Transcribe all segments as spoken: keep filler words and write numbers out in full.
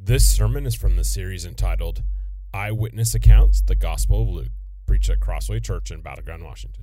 This sermon is from the series entitled Eyewitness Accounts, the Gospel of Luke, preached at Crossway Church in Battleground, Washington.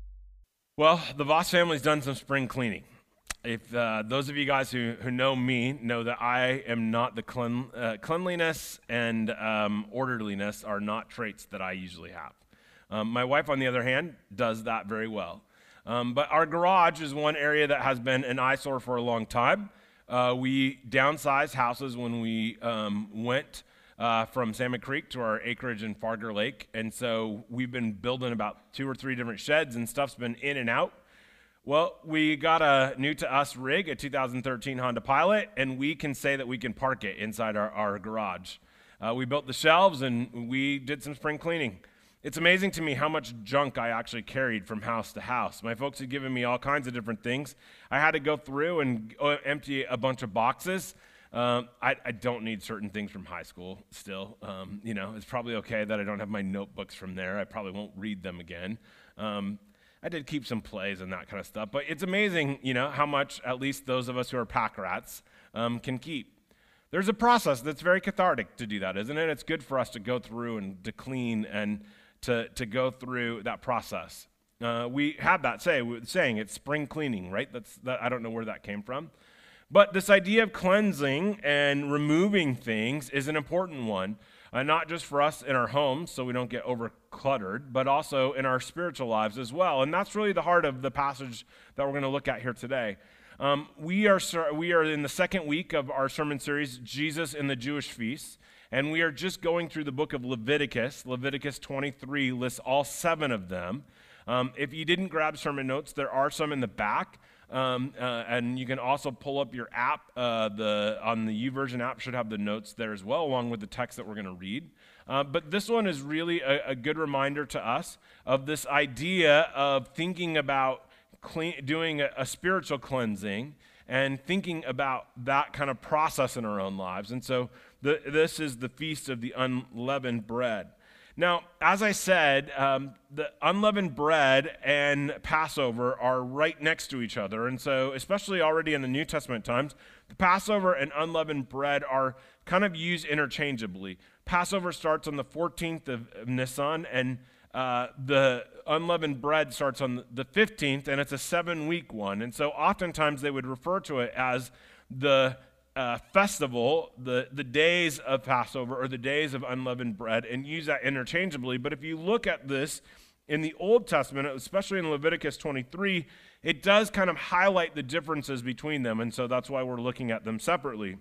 Well, the Voss family's done some spring cleaning. If uh, those of you guys who, who know me know that I am not the clean, uh, cleanliness and um, orderliness are not traits that I usually have. Um, my wife, on the other hand, does that very well. Um, but our garage is one area that has been an eyesore for a long time. Uh, we downsized houses when we um, went uh, from Salmon Creek to our acreage in Farger Lake, and so we've been building about two or three different sheds, and stuff's been in and out. Well, we got a new-to-us rig, a two thousand thirteen Honda Pilot, and we can say that we can park it inside our, our garage. Uh, we built the shelves, and we did some spring cleaning. It's amazing to me how much junk I actually carried from house to house. My folks had given me all kinds of different things. I had to go through and empty a bunch of boxes. Um, I, I don't need certain things from high school still. Um, you know, it's probably okay that I don't have my notebooks from there. I probably won't read them again. Um, I did keep some plays and that kind of stuff. But it's amazing, you know, how much at least those of us who are pack rats um, can keep. There's a process that's very cathartic to do that, isn't it? It's good for us to go through and to clean and to, to go through that process. Uh, we have that say, saying it's spring cleaning, right? That's that, I don't know where that came from. But this idea of cleansing and removing things is an important one, uh, not just for us in our homes so we don't get over cluttered, but also in our spiritual lives as well. And that's really the heart of the passage that we're going to look at here today. Um, we are we are in the second week of our sermon series, Jesus and the Jewish Feasts. And we are just going through the book of Leviticus. Leviticus twenty-three lists all seven of them. Um, if you didn't grab sermon notes, there are some in the back. Um, uh, and you can also pull up your app. Uh, the on the YouVersion app should have the notes there as well, along with the text that we're going to read. Uh, but this one is really a, a good reminder to us of this idea of thinking about clean, doing a, a spiritual cleansing and thinking about that kind of process in our own lives. And so the, this is the Feast of the Unleavened Bread. Now, as I said, um, the unleavened bread and Passover are right next to each other. And so, especially already in the New Testament times, the Passover and unleavened bread are kind of used interchangeably. Passover starts on the fourteenth of Nisan, and uh, the unleavened bread starts on the fifteenth, and it's a seven-week one. And so, oftentimes, they would refer to it as the Uh, festival, the, the days of Passover or the days of unleavened bread, and use that interchangeably. But if you look at this in the Old Testament, especially in Leviticus twenty-three, it does kind of highlight the differences between them, and so that's why we're looking at them separately.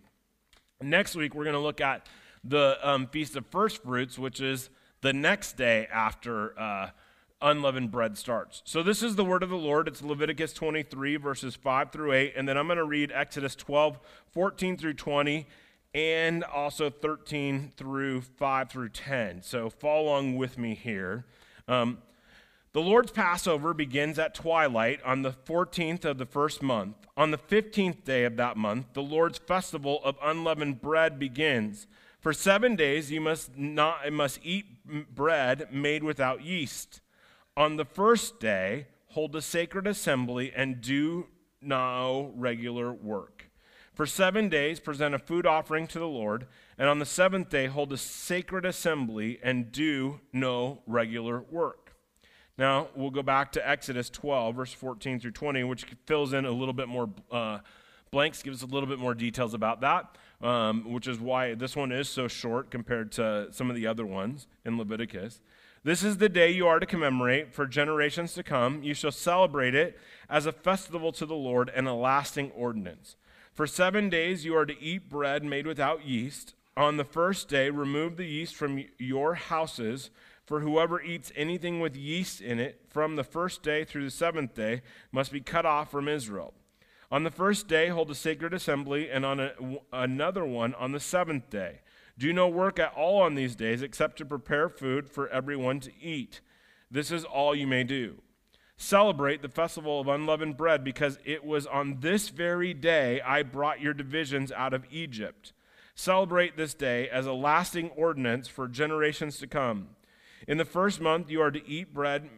Next week, we're going to look at the um, Feast of First Fruits, which is the next day after uh, unleavened bread starts. So this is the word of the Lord. It's Leviticus twenty-three, verses five through eight, and then I'm going to read Exodus twelve, fourteen through twenty, and also thirteen through five through ten. So follow along with me here. Um, the Lord's Passover begins at twilight on the fourteenth of the first month. On the fifteenth day of that month, the Lord's festival of unleavened bread begins. For seven days you must not must eat bread made without yeast. On the first day, hold a sacred assembly and do no regular work. For seven days, present a food offering to the Lord, and on the seventh day, hold a sacred assembly and do no regular work. Now, we'll go back to Exodus twelve, verse fourteen through twenty, which fills in a little bit more uh, blanks, gives us a little bit more details about that, um, which is why this one is so short compared to some of the other ones in Leviticus. This is the day you are to commemorate for generations to come. You shall celebrate it as a festival to the Lord and a lasting ordinance. For seven days you are to eat bread made without yeast. On the first day, remove the yeast from your houses, for whoever eats anything with yeast in it from the first day through the seventh day must be cut off from Israel. On the first day, hold a sacred assembly, and on a, another one on the seventh day. Do no work at all on these days except to prepare food for everyone to eat. This is all you may do. Celebrate the festival of unleavened bread, because it was on this very day I brought your divisions out of Egypt. Celebrate this day as a lasting ordinance for generations to come. In the first month you are to eat bread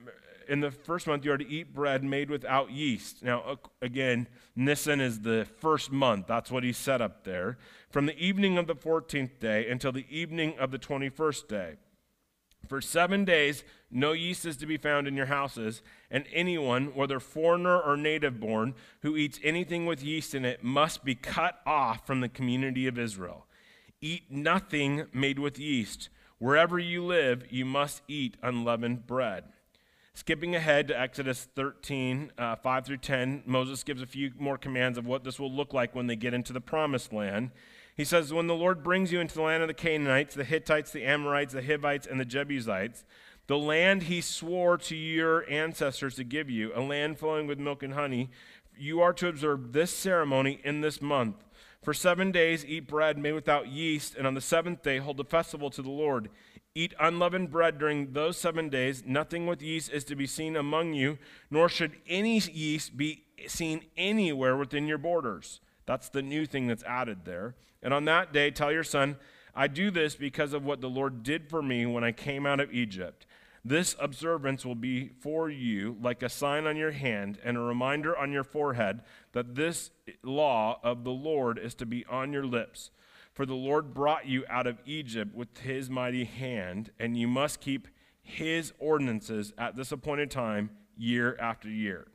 in the first month, you are to eat bread made without yeast. Now, again, Nisan is the first month. That's what he set up there. From the evening of the fourteenth day until the evening of the twenty-first day. For seven days, no yeast is to be found in your houses, and anyone, whether foreigner or native born, who eats anything with yeast in it must be cut off from the community of Israel. Eat nothing made with yeast. Wherever you live, you must eat unleavened bread. Skipping ahead to Exodus thirteen, uh, five through ten, Moses gives a few more commands of what this will look like when they get into the promised land. He says, when the Lord brings you into the land of the Canaanites, the Hittites, the Amorites, the Hivites, and the Jebusites, the land he swore to your ancestors to give you, a land flowing with milk and honey, you are to observe this ceremony in this month. For seven days eat bread made without yeast, and on the seventh day hold a festival to the Lord. Eat unleavened bread during those seven days. Nothing with yeast is to be seen among you, nor should any yeast be seen anywhere within your borders. That's the new thing that's added there. And on that day, tell your son, I do this because of what the Lord did for me when I came out of Egypt. This observance will be for you like a sign on your hand and a reminder on your forehead that this law of the Lord is to be on your lips. For the Lord brought you out of Egypt with his mighty hand, and you must keep his ordinances at this appointed time, year after year.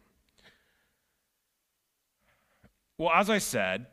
Well, as I said,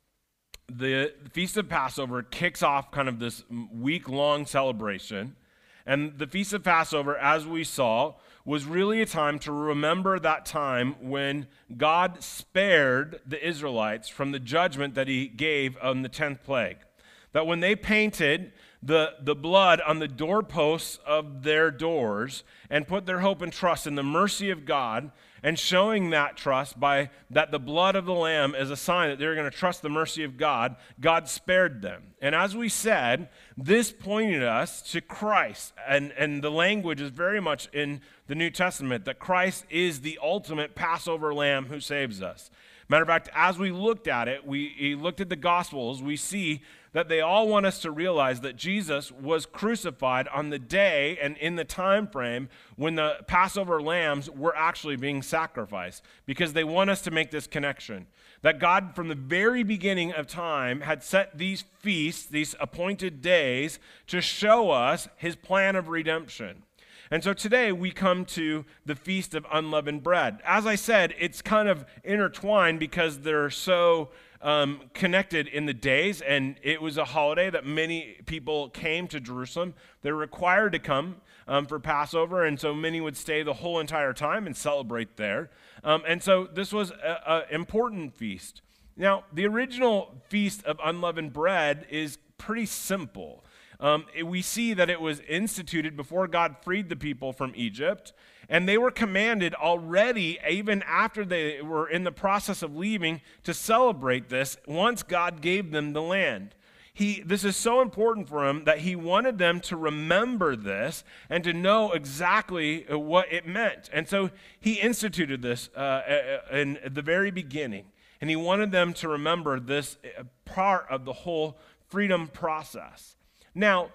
the Feast of Passover kicks off kind of this week-long celebration. And the Feast of Passover, as we saw, was really a time to remember that time when God spared the Israelites from the judgment that he gave on the tenth plague. That when they painted the, the blood on the doorposts of their doors and put their hope and trust in the mercy of God, and showing that trust by that the blood of the Lamb is a sign that they're going to trust the mercy of God, God spared them. And as we said, this pointed us to Christ. And, and the language is very much in the New Testament that Christ is the ultimate Passover lamb who saves us. Matter of fact, as we looked at it, we, we looked at the Gospels, we see that they all want us to realize that Jesus was crucified on the day and in the time frame when the Passover lambs were actually being sacrificed, because they want us to make this connection. That God, from the very beginning of time, had set these feasts, these appointed days, to show us his plan of redemption. And so today we come to the Feast of Unleavened Bread. As I said, it's kind of intertwined because they're so um, connected in the days, and it was a holiday that many people came to Jerusalem. They're required to come um, for Passover, and so many would stay the whole entire time and celebrate there. Um, and so this was an important feast. Now, the original Feast of Unleavened Bread is pretty simple. Um, it, we see that it was instituted before God freed the people from Egypt, and they were commanded already, even after they were in the process of leaving, to celebrate this once God gave them the land. He, this is so important for him that he wanted them to remember this and to know exactly what it meant. And so he instituted this uh, in the very beginning, and he wanted them to remember this part of the whole freedom process. Now,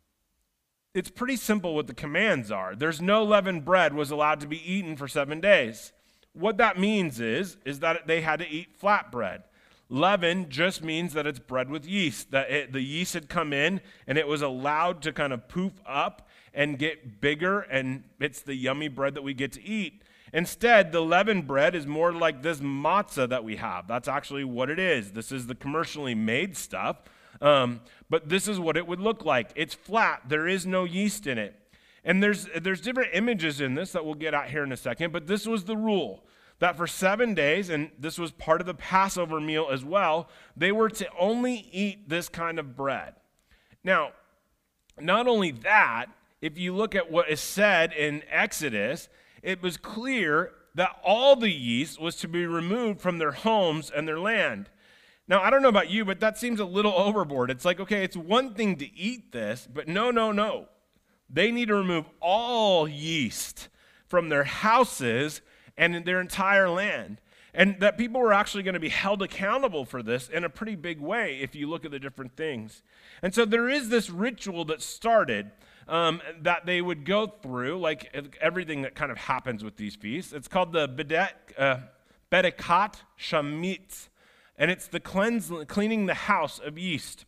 it's pretty simple what the commands are. There's no leavened bread was allowed to be eaten for seven days. What that means is, is that they had to eat flat bread. Leaven just means that it's bread with yeast, that it, the yeast had come in and it was allowed to kind of poof up and get bigger, and it's the yummy bread that we get to eat. Instead, the leavened bread is more like this matzah that we have. That's actually what it is. This is the commercially made stuff. Um, but this is what it would look like. It's flat. There is no yeast in it. And there's there's different images in this that we'll get at here in a second, but this was the rule, that for seven days, and this was part of the Passover meal as well, they were to only eat this kind of bread. Now, not only that, if you look at what is said in Exodus, it was clear that all the yeast was to be removed from their homes and their land. Now, I don't know about you, but that seems a little overboard. It's like, okay, it's one thing to eat this, but no, no, no. They need to remove all yeast from their houses and in their entire land. And that people were actually going to be held accountable for this in a pretty big way if you look at the different things. And so there is this ritual that started um, that they would go through, like everything that kind of happens with these feasts. It's called the Bedet, uh, Bedekat Shamitz, and it's the cleanse, cleaning the house of yeast.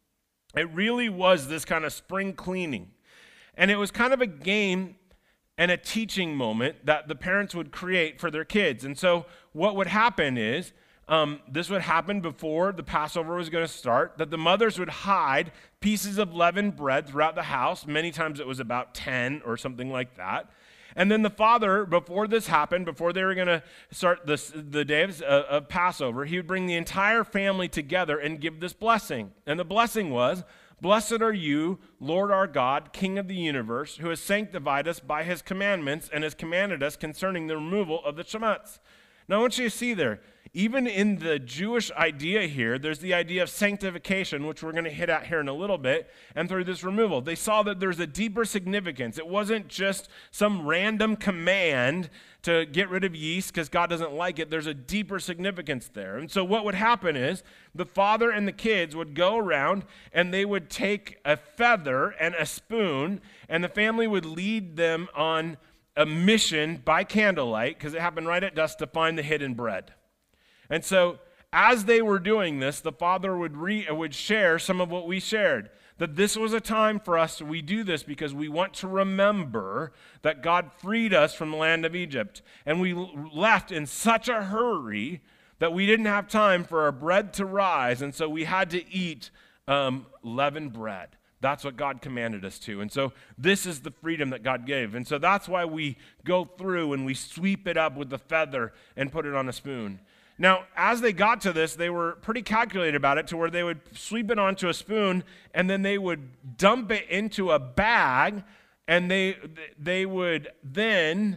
It really was this kind of spring cleaning. And it was kind of a game and a teaching moment that the parents would create for their kids. And so what would happen is, um, this would happen before the Passover was going to start, that the mothers would hide pieces of leavened bread throughout the house. Many times it was about ten or something like that. And then the father, before this happened, before they were going to start this, the day of, uh, of Passover, he would bring the entire family together and give this blessing. And the blessing was, "Blessed are you, Lord our God, King of the universe, who has sanctified us by his commandments and has commanded us concerning the removal of the shemitz." Now I want you to see there, even in the Jewish idea here, there's the idea of sanctification, which we're going to hit at here in a little bit, and through this removal. They saw that there's a deeper significance. It wasn't just some random command to get rid of yeast because God doesn't like it. There's a deeper significance there. And so what would happen is the father and the kids would go around and they would take a feather and a spoon, and the family would lead them on a mission by candlelight, because it happened right at dusk, to find the hidden bread. And so as they were doing this, the father would re, would share some of what we shared, that this was a time for us, to, we do this because we want to remember that God freed us from the land of Egypt. And we left in such a hurry that we didn't have time for our bread to rise, and so we had to eat um, leavened bread. That's what God commanded us to. And so this is the freedom that God gave. And so that's why we go through and we sweep it up with the feather and put it on a spoon. Now, as they got to this, they were pretty calculated about it, to where they would sweep it onto a spoon and then they would dump it into a bag, and they they would then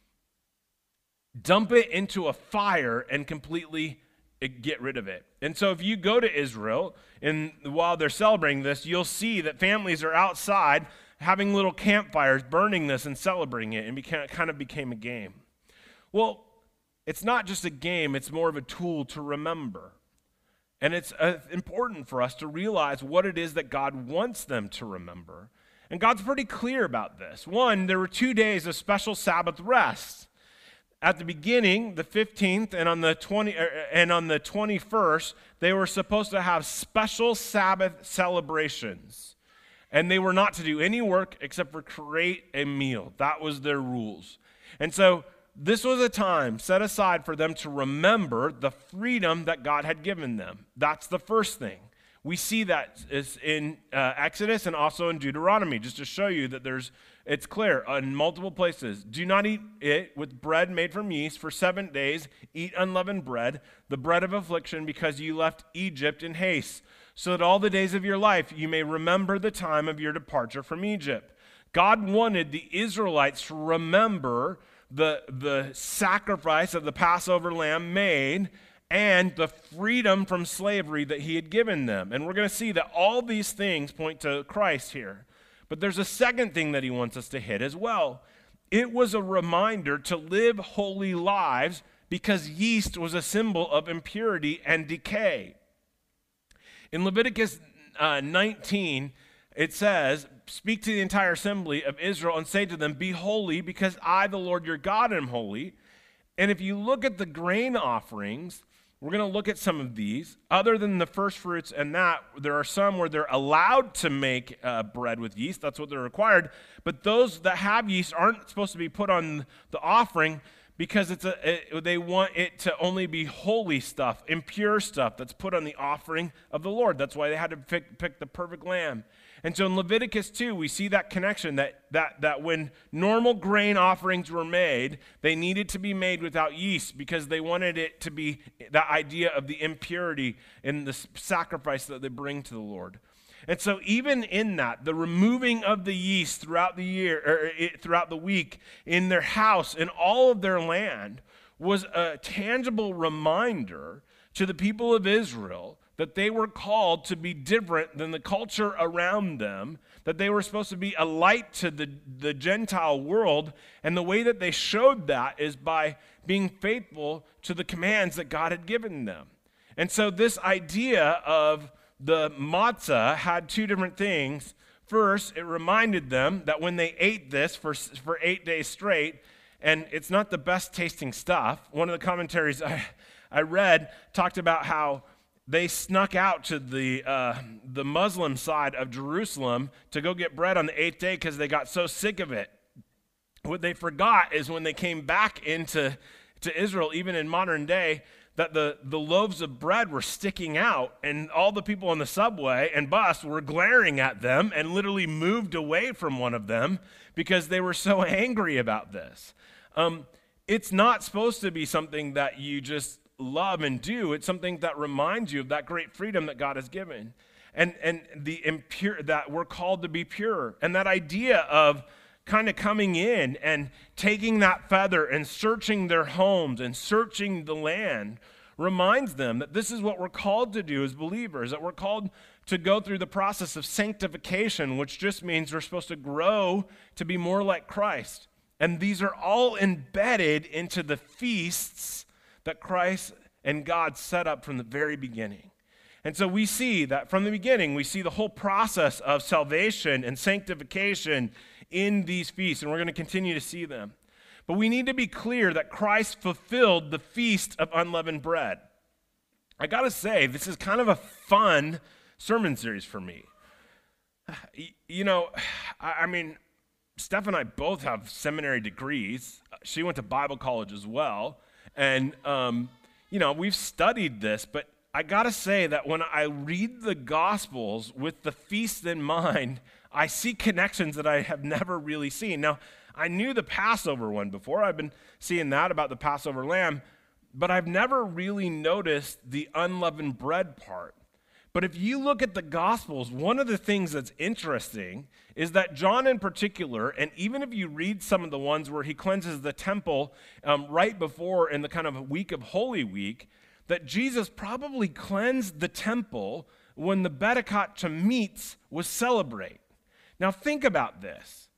dump it into a fire and completely get rid of it. And so if you go to Israel, and while they're celebrating this, you'll see that families are outside having little campfires, burning this and celebrating it, and became, it kind of became a game. Well, it's not just a game, it's more of a tool to remember. And it's uh, important for us to realize what it is that God wants them to remember. And God's pretty clear about this. One, there were two days of special Sabbath rest. At the beginning, the fifteenth, and on the twentieth, and on the twenty-first, they were supposed to have special Sabbath celebrations. And they were not to do any work except for create a meal. That was their rules. And so this was a time set aside for them to remember the freedom that God had given them. That's the first thing. We see that is in uh, Exodus and also in Deuteronomy, just to show you that there's, it's clear in multiple places. Do not eat it with bread made from yeast for seven days. Eat unleavened bread, the bread of affliction, because you left Egypt in haste, so that all the days of your life you may remember the time of your departure from Egypt. God wanted the Israelites to remember the, the sacrifice of the Passover lamb made and the freedom from slavery that he had given them. And we're going to see that all these things point to Christ here. But there's a second thing that he wants us to hit as well. It was a reminder to live holy lives, because yeast was a symbol of impurity and decay. In Leviticus uh, nineteen, it says, "Speak to the entire assembly of Israel and say to them, be holy, because I, the Lord your God, am holy." And if you look at the grain offerings, we're going to look at some of these. Other than the first fruits and that, there are some where they're allowed to make uh, bread with yeast. That's what they're required. But those that have yeast aren't supposed to be put on the offering, because it's a, it, they want it to only be holy stuff, impure stuff that's put on the offering of the Lord. That's why they had to pick, pick the perfect lamb. And so in Leviticus two, we see that connection, that, that, that when normal grain offerings were made, they needed to be made without yeast, because they wanted it to be the idea of the impurity in the sacrifice that they bring to the Lord. And so even in that, the removing of the yeast throughout the year, or throughout the week, in their house, in all of their land, was a tangible reminder to the people of Israel that they were called to be different than the culture around them, that they were supposed to be a light to the, the Gentile world, and the way that they showed that is by being faithful to the commands that God had given them. And so this idea of the matzah had two different things. First, it reminded them that when they ate this for, for eight days straight, and it's not the best tasting stuff. One of the commentaries I, I read talked about how they snuck out to the uh, the Muslim side of Jerusalem to go get bread on the eighth day because they got so sick of it. What they forgot is when they came back into to Israel, even in modern day, that the, the loaves of bread were sticking out, and all the people on the subway and bus were glaring at them and literally moved away from one of them because they were so angry about this. Um, it's not supposed to be something that you just love and do. It's something that reminds you of that great freedom that God has given, and and the impure, that we're called to be pure, and that idea of kind of coming in and taking that feather and searching their homes and searching the land reminds them that this is what we're called to do as believers, that we're called to go through the process of sanctification, which just means we're supposed to grow to be more like Christ. And these are all embedded into the feasts that Christ and God set up from the very beginning. And so we see that from the beginning, we see the whole process of salvation and sanctification in these feasts, and we're going to continue to see them. But we need to be clear that Christ fulfilled the feast of unleavened bread. I got to say, this is kind of a fun sermon series for me. You know, I mean, Steph and I both have seminary degrees. She went to Bible college as well. And, um, you know, we've studied this, but I got to say that when I read the Gospels with the feast in mind, I see connections that I have never really seen. Now, I knew the Passover one before. I've been seeing that about the Passover lamb, but I've never really noticed the unleavened bread part. But if you look at the Gospels, one of the things that's interesting is that John in particular, and even if you read some of the ones where he cleanses the temple um, right before in the kind of week of Holy Week, that Jesus probably cleansed the temple when the Bedikat Chametz was celebrated. Now think about this.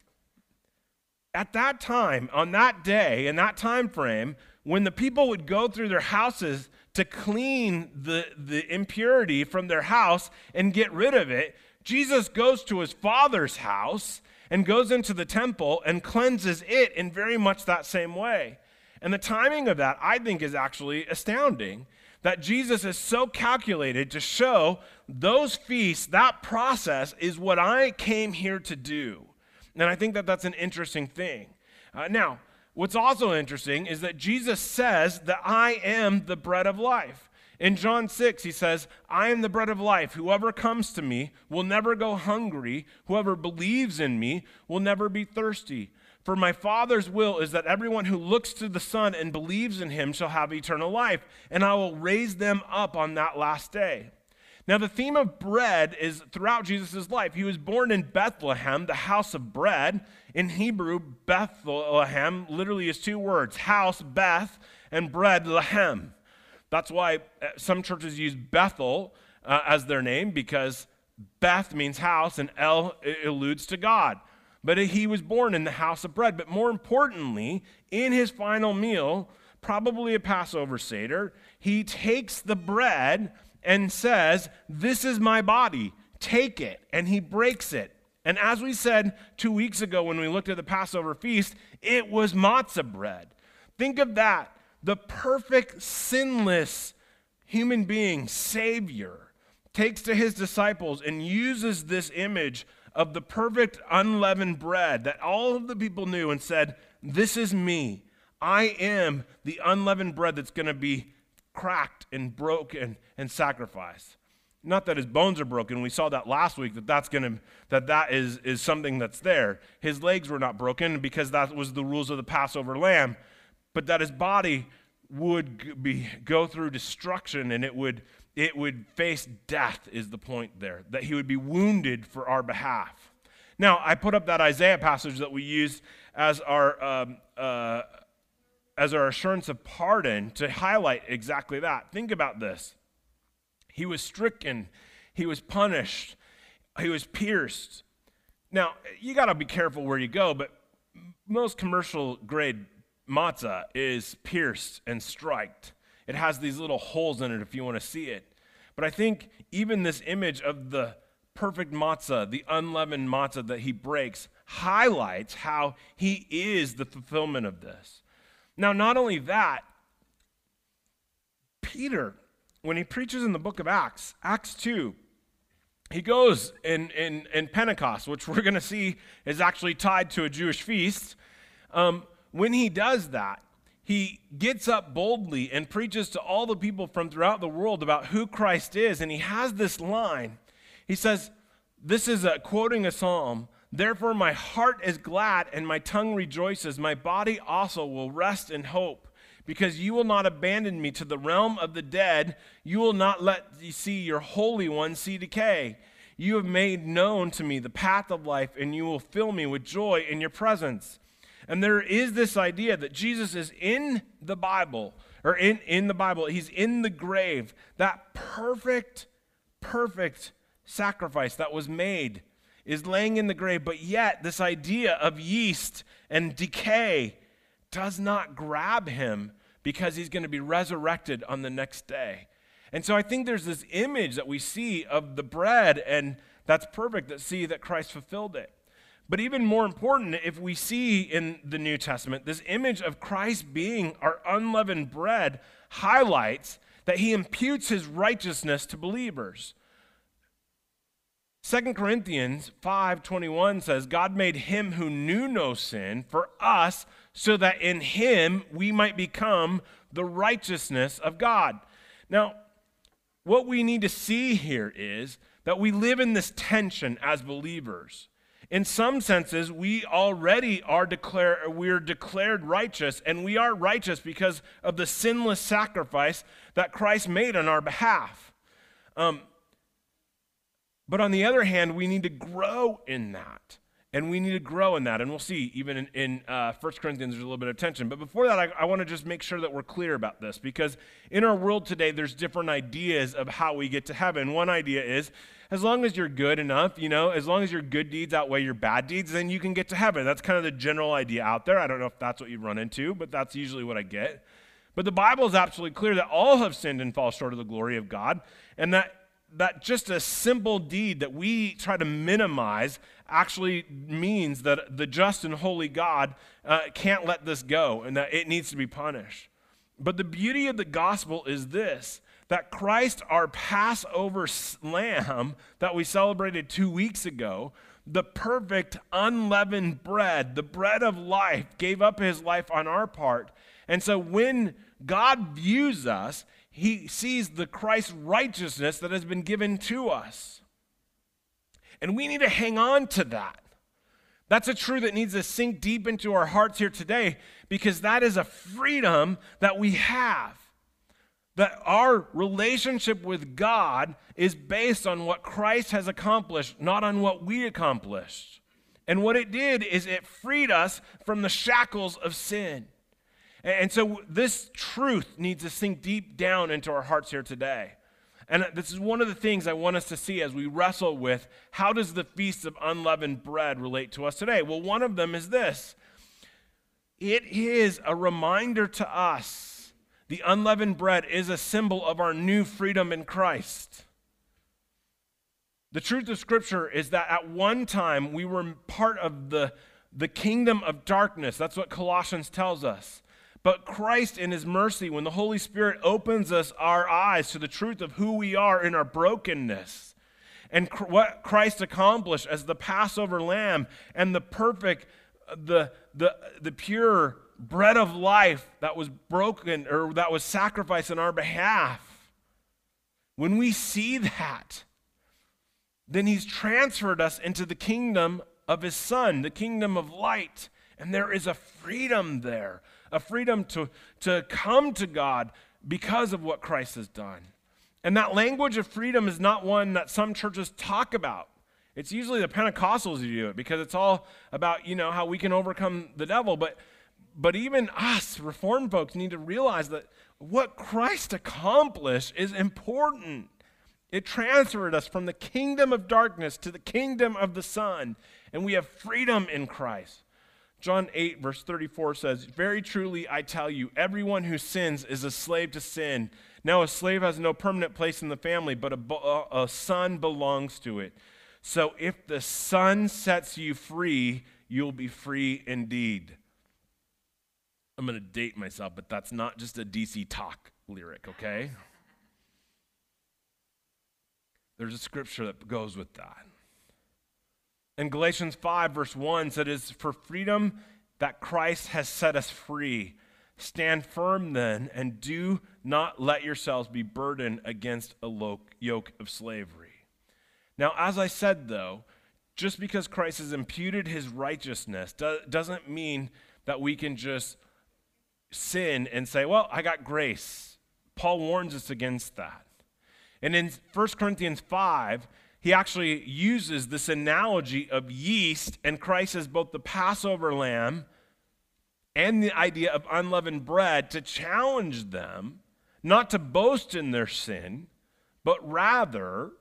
At that time, on that day, in that time frame, when the people would go through their houses to clean the, the impurity from their house and get rid of it, Jesus goes to his Father's house and goes into the temple and cleanses it in very much that same way. And the timing of that, I think, is actually astounding, that Jesus is so calculated to show those feasts, that process is what I came here to do. And I think that that's an interesting thing. Uh, now, what's also interesting is that Jesus says that I am the bread of life. In John six, he says, I am the bread of life. Whoever comes to me will never go hungry. Whoever believes in me will never be thirsty. For my Father's will is that everyone who looks to the Son and believes in him shall have eternal life, and I will raise them up on that last day. Now, the theme of bread is throughout Jesus' life. He was born in Bethlehem, the house of bread. In Hebrew, Bethlehem literally is two words, house, Beth, and bread, Lehem. That's why some churches use Bethel uh, as their name, because Beth means house and El alludes to God. But he was born in the house of bread. But more importantly, in his final meal, probably a Passover Seder, he takes the bread and says, this is my body, take it. And he breaks it. And as we said two weeks ago when we looked at the Passover feast, it was matzah bread. Think of that. The perfect, sinless human being, Savior, takes to his disciples and uses this image of the perfect unleavened bread that all of the people knew and said, this is me. I am the unleavened bread that's going to be cracked and broken and sacrificed. Not that his bones are broken. We saw that last week, that that's going to that that is is something that's there. His legs were not broken because that was the rules of the Passover lamb, but that his body would be go through destruction and it would it would face death is the point there, that he would be wounded for our behalf. Now, I put up that Isaiah passage that we used as our um, uh, as our assurance of pardon to highlight exactly that. Think about this. He was stricken. He was punished. He was pierced. Now, you got to be careful where you go, but most commercial grade matzah is pierced and striked. It has these little holes in it if you want to see it. But I think even this image of the perfect matzah, the unleavened matzah that he breaks, highlights how he is the fulfillment of this. Now, not only that, Peter, when he preaches in the book of Acts, Acts two, he goes in, in, in Pentecost, which we're going to see is actually tied to a Jewish feast. Um, when he does that, he gets up boldly and preaches to all the people from throughout the world about who Christ is. And he has this line. He says, this is a, quoting a psalm, "Therefore my heart is glad and my tongue rejoices. My body also will rest in hope. Because you will not abandon me to the realm of the dead. You will not let me see your Holy One see decay. You have made known to me the path of life, and you will fill me with joy in your presence." And there is this idea that Jesus is in the Bible, or in, in the Bible, he's in the grave, that perfect, perfect sacrifice that was made is laying in the grave, but yet this idea of yeast and decay does not grab him because he's going to be resurrected on the next day. And so I think there's this image that we see of the bread, and that's perfect, that see that Christ fulfilled it. But even more important, if we see in the New Testament, this image of Christ being our unleavened bread highlights that he imputes his righteousness to believers. Second Corinthians five twenty-one says, "God made him who knew no sin for us, so that in him we might become the righteousness of God." Now, what we need to see here is that we live in this tension as believers. In some senses, we already are declared, we're declared righteous, and we are righteous because of the sinless sacrifice that Christ made on our behalf. Um, but on the other hand, we need to grow in that. And we need to grow in that. And we'll see, even in, in uh, First Corinthians, there's a little bit of tension. But before that, I, I want to just make sure that we're clear about this. Because in our world today, there's different ideas of how we get to heaven. One idea is, as long as you're good enough, you know, as long as your good deeds outweigh your bad deeds, then you can get to heaven. That's kind of the general idea out there. I don't know if that's what you run into, but that's usually what I get. But the Bible is absolutely clear that all have sinned and fall short of the glory of God. And that that just a simple deed that we try to minimize actually means that the just and holy God uh, can't let this go and that it needs to be punished. But the beauty of the gospel is this, that Christ, our Passover lamb that we celebrated two weeks ago, the perfect unleavened bread, the bread of life, gave up his life on our part. And so when God views us, he sees the Christ righteousness that has been given to us. And we need to hang on to that. That's a truth that needs to sink deep into our hearts here today, because that is a freedom that we have. That our relationship with God is based on what Christ has accomplished, not on what we accomplished. And what it did is it freed us from the shackles of sin. And so this truth needs to sink deep down into our hearts here today. And this is one of the things I want us to see as we wrestle with how does the Feast of Unleavened Bread relate to us today? Well, one of them is this. It is a reminder to us. The unleavened bread is a symbol of our new freedom in Christ. The truth of Scripture is that at one time we were part of the, the kingdom of darkness. That's what Colossians tells us. But Christ, in his mercy, when the Holy Spirit opens us our eyes to the truth of who we are in our brokenness and cr- what Christ accomplished as the Passover lamb and the perfect, the, the, the pure bread of life that was broken or that was sacrificed on our behalf, when we see that, then he's transferred us into the kingdom of his Son, the kingdom of light. And there is a freedom there, a freedom to, to come to God because of what Christ has done. And that language of freedom is not one that some churches talk about. It's usually the Pentecostals who do it because it's all about, you know, how we can overcome the devil. But, but even us, Reformed folks, need to realize that what Christ accomplished is important. It transferred us from the kingdom of darkness to the kingdom of the Son, and we have freedom in Christ. John eight, verse thirty-four says, "Very truly I tell you, everyone who sins is a slave to sin. Now a slave has no permanent place in the family, but a, a son belongs to it. So if the Son sets you free, you'll be free indeed." I'm going to date myself, but that's not just a D C Talk lyric, okay? There's a scripture that goes with that. In Galatians five, verse one, said, "It is for freedom that Christ has set us free. Stand firm then, and do not let yourselves be burdened against a yoke of slavery." Now, as I said, though, just because Christ has imputed his righteousness do- doesn't mean that we can just sin and say, well, I got grace. Paul warns us against that. And in First Corinthians five, he actually uses this analogy of yeast and Christ as both the Passover lamb and the idea of unleavened bread to challenge them not to boast in their sin, but rather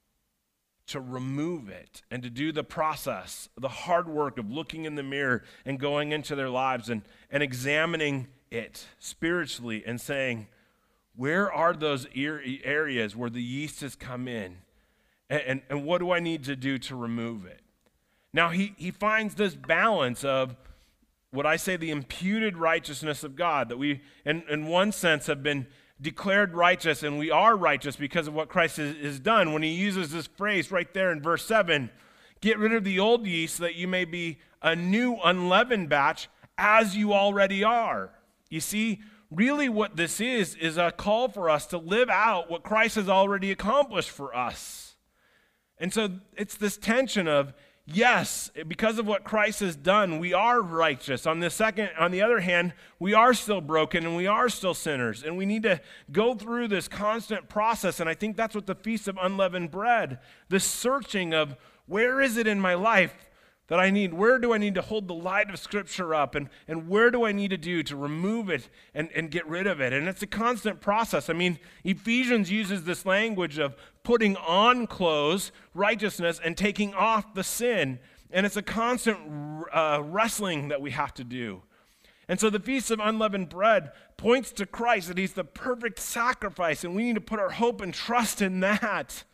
to remove it and to do the process, the hard work of looking in the mirror and going into their lives and, and examining it spiritually and saying, where are those areas where the yeast has come in? And, and, and what do I need to do to remove it? Now, he, he finds this balance of what I say the imputed righteousness of God, that we, in, in one sense, have been declared righteous, and we are righteous because of what Christ has, has done. When he uses this phrase right there in verse seven, "Get rid of the old yeast so that you may be a new unleavened batch as you already are." You see, really what this is, is a call for us to live out what Christ has already accomplished for us. And so it's this tension of, yes, because of what Christ has done, we are righteous. On the second, on the other hand, we are still broken and we are still sinners. And we need to go through this constant process. And I think that's what the Feast of Unleavened Bread, this searching of where is it in my life that I need, where do I need to hold the light of Scripture up, and, and where do I need to do to remove it and, and get rid of it? And it's a constant process. I mean, Ephesians uses this language of putting on clothes, righteousness, and taking off the sin. And it's a constant uh, wrestling that we have to do. And so the Feast of Unleavened Bread points to Christ, that he's the perfect sacrifice, and we need to put our hope and trust in that.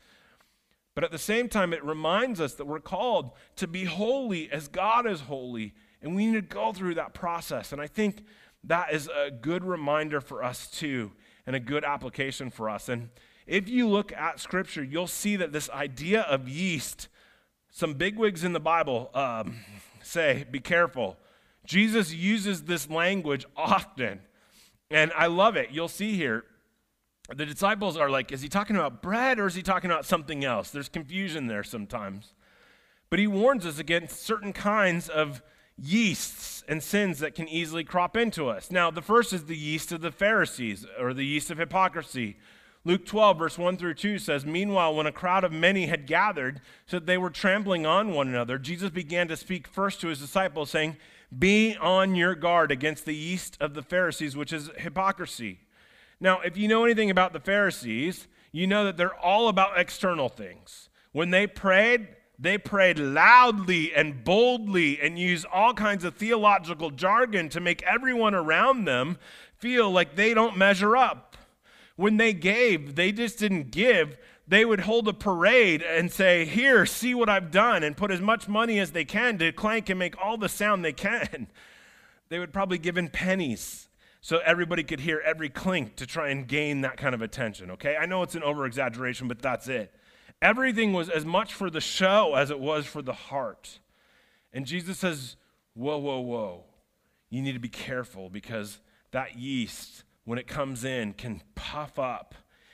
But at the same time, it reminds us that we're called to be holy as God is holy, and we need to go through that process. And I think that is a good reminder for us too, and a good application for us. And if you look at Scripture, you'll see that this idea of yeast, some bigwigs in the Bible um, say, be careful. Jesus uses this language often, and I love it. You'll see here, the disciples are like, is he talking about bread or is he talking about something else? There's confusion there sometimes. But he warns us against certain kinds of yeasts and sins that can easily crop into us. Now, the first is the yeast of the Pharisees, or the yeast of hypocrisy. Luke twelve, verse one through two says, "Meanwhile, when a crowd of many had gathered, so that they were trampling on one another, Jesus began to speak first to his disciples, saying, 'Be on your guard against the yeast of the Pharisees, which is hypocrisy.'" Now, if you know anything about the Pharisees, you know that they're all about external things. When they prayed, they prayed loudly and boldly and used all kinds of theological jargon to make everyone around them feel like they don't measure up. When they gave, they just didn't give. They would hold a parade and say, "Here, see what I've done," and put as much money as they can to clank and make all the sound they can. They would probably give in pennies, so everybody could hear every clink to try and gain that kind of attention, okay? I know it's an over-exaggeration, but that's it. Everything was as much for the show as it was for the heart. And Jesus says, whoa, whoa, whoa. You need to be careful, because that yeast, when it comes in, can puff up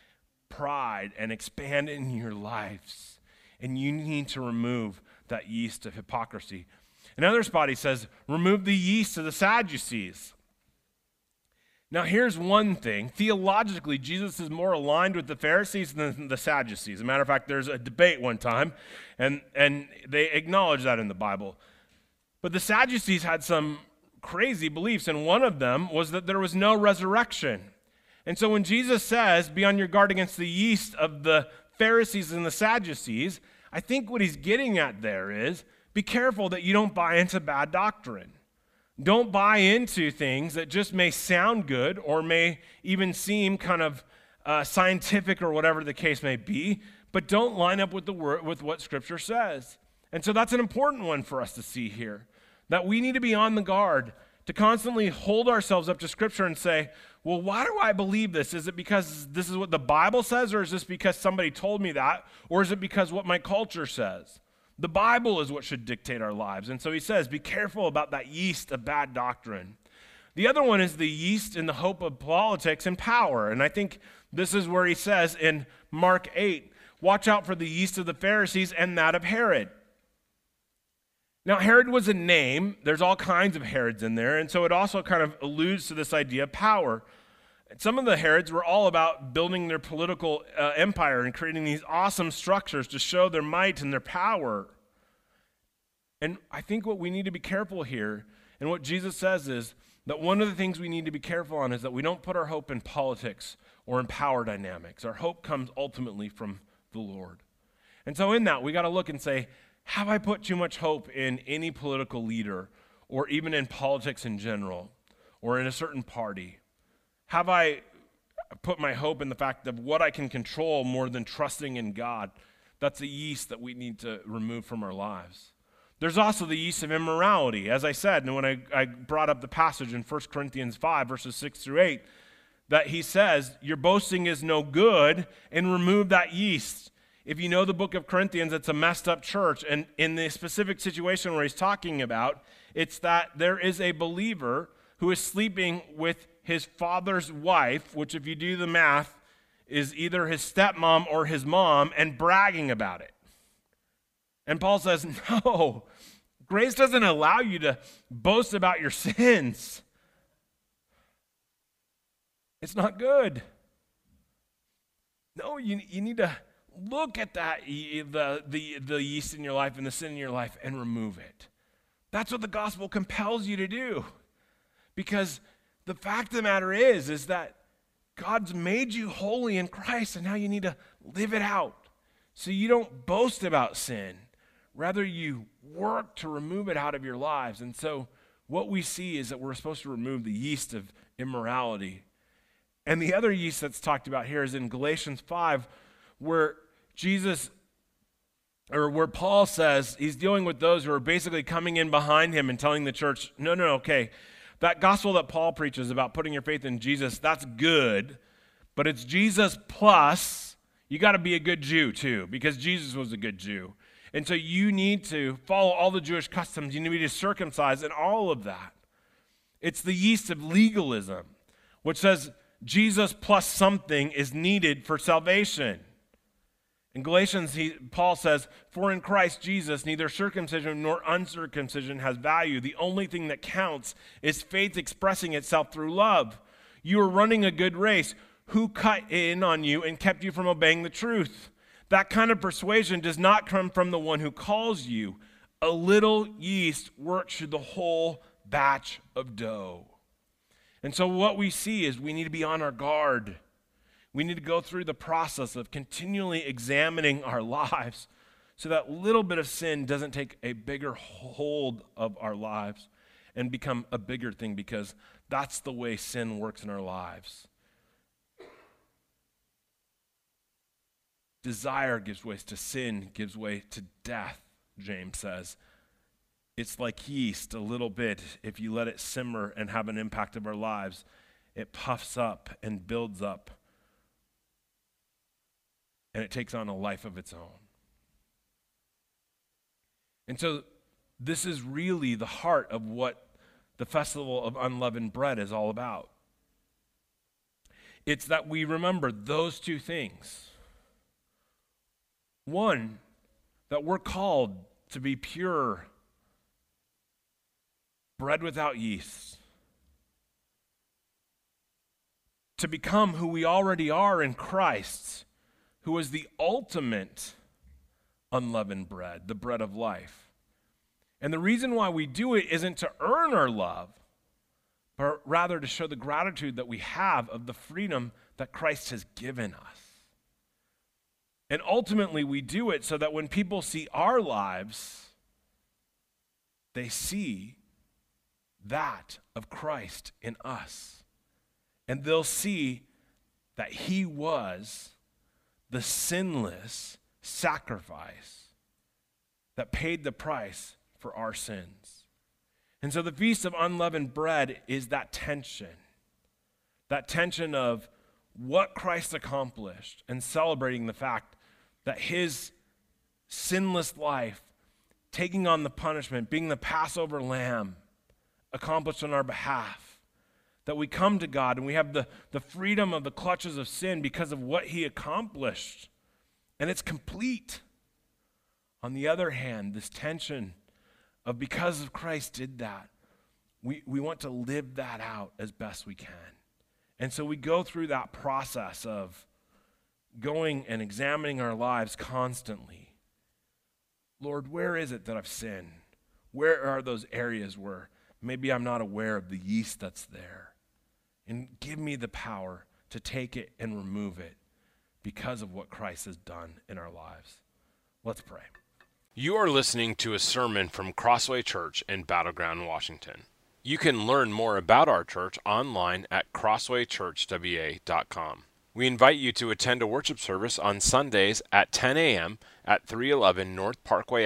pride and expand in your lives. And you need to remove that yeast of hypocrisy. Another spot he says, remove the yeast of the Sadducees. Now, here's one thing. Theologically, Jesus is more aligned with the Pharisees than the Sadducees. As a matter of fact, there's a debate one time, and, and they acknowledge that in the Bible. But the Sadducees had some crazy beliefs, and one of them was that there was no resurrection. And so when Jesus says, be on your guard against the yeast of the Pharisees and the Sadducees, I think what he's getting at there is, be careful that you don't buy into bad doctrine. Don't buy into things that just may sound good or may even seem kind of uh, scientific or whatever the case may be, but don't line up with the word, with what Scripture says. And so that's an important one for us to see here, that we need to be on the guard to constantly hold ourselves up to Scripture and say, well, why do I believe this? Is it because this is what the Bible says, or is this because somebody told me that, or is it because what my culture says? The Bible is what should dictate our lives. And so he says, be careful about that yeast of bad doctrine. The other one is the yeast in the hope of politics and power. And I think this is where he says in Mark eight, watch out for the yeast of the Pharisees and that of Herod. Now, Herod was a name. There's all kinds of Herods in there, and so it also kind of alludes to this idea of power. Some of the Herods were all about building their political uh, empire and creating these awesome structures to show their might and their power. And I think what we need to be careful here, and what Jesus says is that one of the things we need to be careful on is that we don't put our hope in politics or in power dynamics. Our hope comes ultimately from the Lord. And so in that, we got to look and say, have I put too much hope in any political leader or even in politics in general or in a certain party? Have I put my hope in the fact of what I can control more than trusting in God? That's a yeast that we need to remove from our lives. There's also the yeast of immorality. As I said, and when I, I brought up the passage in First Corinthians five, verses six through eight, that he says, your boasting is no good, and remove that yeast. If you know the book of Corinthians, it's a messed up church. And in the specific situation where he's talking about, it's that there is a believer who is sleeping with his father's wife, which if you do the math, is either his stepmom or his mom, and bragging about it. And Paul says, no, grace doesn't allow you to boast about your sins. It's not good. No, you, you need to look at that, the, the, the yeast in your life and the sin in your life, and remove it. That's what the gospel compels you to do. Because the fact of the matter is, is that God's made you holy in Christ, and now you need to live it out. So you don't boast about sin. Rather, you work to remove it out of your lives. And so what we see is that we're supposed to remove the yeast of immorality. And the other yeast that's talked about here is in Galatians five, where Jesus, or where Paul says, he's dealing with those who are basically coming in behind him and telling the church, no, no, okay, that gospel that Paul preaches about putting your faith in Jesus, that's good, but it's Jesus plus, you got to be a good Jew too, because Jesus was a good Jew. And so you need to follow all the Jewish customs, you need to be circumcised and all of that. It's the yeast of legalism, which says Jesus plus something is needed for salvation. In Galatians, he, Paul says, for in Christ Jesus, neither circumcision nor uncircumcision has value. The only thing that counts is faith expressing itself through love. You are running a good race. Who cut in on you and kept you from obeying the truth? That kind of persuasion does not come from the one who calls you. A little yeast works through the whole batch of dough. And so what we see is we need to be on our guard. We need to go through the process of continually examining our lives so that little bit of sin doesn't take a bigger hold of our lives and become a bigger thing, because that's the way sin works in our lives. Desire gives way to sin, gives way to death, James says. It's like yeast a little bit. If you let it simmer and have an impact of our lives, it puffs up and builds up. And it takes on a life of its own. And so this is really the heart of what the Festival of Unleavened Bread is all about. It's that we remember those two things. One, that we're called to be pure, bread without yeast. To become who we already are in Christ, who is the ultimate unleavened bread, the bread of life. And the reason why we do it isn't to earn our love, but rather to show the gratitude that we have of the freedom that Christ has given us. And ultimately, we do it so that when people see our lives, they see that of Christ in us. And they'll see that he was the sinless sacrifice that paid the price for our sins. And so the Feast of Unleavened Bread is that tension, that tension of what Christ accomplished and celebrating the fact that his sinless life, taking on the punishment, being the Passover lamb, accomplished on our behalf. That we come to God and we have the, the freedom of the clutches of sin because of what he accomplished. And it's complete. On the other hand, this tension of because of Christ did that, we, we want to live that out as best we can. And so we go through that process of going and examining our lives constantly. Lord, where is it that I've sinned? Where are those areas where maybe I'm not aware of the yeast that's there? And give me the power to take it and remove it because of what Christ has done in our lives. Let's pray. You are listening to a sermon from Crossway Church in Battleground, Washington. You can learn more about our church online at crossway church w a dot com. We invite you to attend a worship service on Sundays at ten a.m. at three eleven North Parkway